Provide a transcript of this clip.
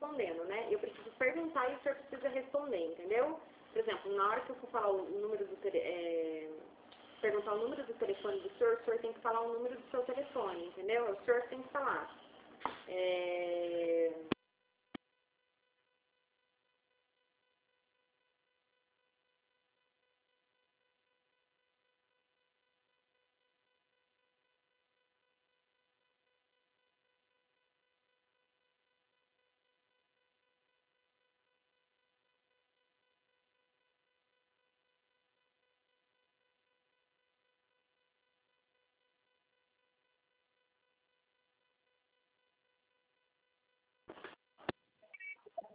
respondendo, né? Eu preciso perguntar e o senhor precisa responder, entendeu? Por exemplo, na hora que eu for falar o número do perguntar o número do telefone do senhor tem que falar o número do seu telefone, entendeu? O senhor tem que falar.